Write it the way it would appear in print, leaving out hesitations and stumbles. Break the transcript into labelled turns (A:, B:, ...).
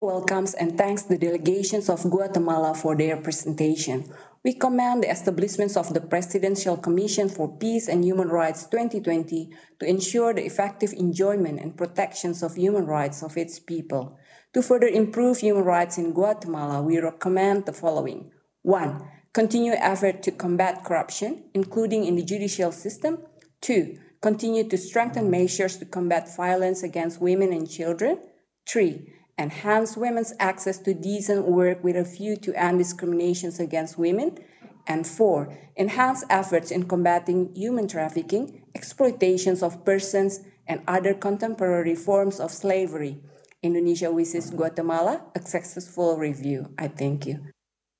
A: welcomes and thanks the delegations of Guatemala for their presentation. We commend the establishment of the Presidential Commission for Peace and Human Rights 2020 to ensure the effective enjoyment and protections of human rights of its people. To further improve human rights in Guatemala, we recommend the following. 1. Continue effort to combat corruption, including in the judicial system. 2. Continue to strengthen measures to combat violence against women and children. 3. Enhance women's access to decent work with a view to end discriminations against women. And 4. Enhance efforts in combating human trafficking, exploitations of persons, and other contemporary forms of slavery. Indonesia wishes Guatemala a successful review. I thank you.